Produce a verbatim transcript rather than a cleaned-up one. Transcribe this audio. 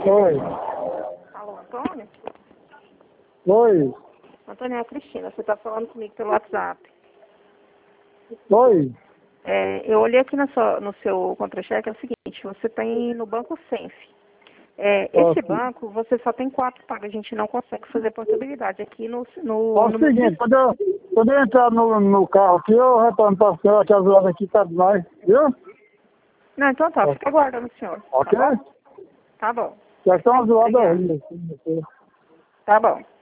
Oi. Alô, Antônio? Oi. Antônio, é a Cristina. Você está falando comigo pelo WhatsApp. Oi. É, eu olhei aqui na sua, no seu contra-cheque, é o seguinte, você tem no Banco Senf. É, esse Ó, banco, você só tem quatro pagas, a gente não consegue fazer portabilidade aqui no... ó, no, o no meu seguinte, serviço. quando eu, quando eu entrar no, no carro aqui, eu retorno para a senhora, que as horas aqui tá demais, viu? Não, então tá, Ó, fica aguardando o senhor. ok? Tá bom? Tá bom. Já estão zoadas Obrigada. aí. Tá bom.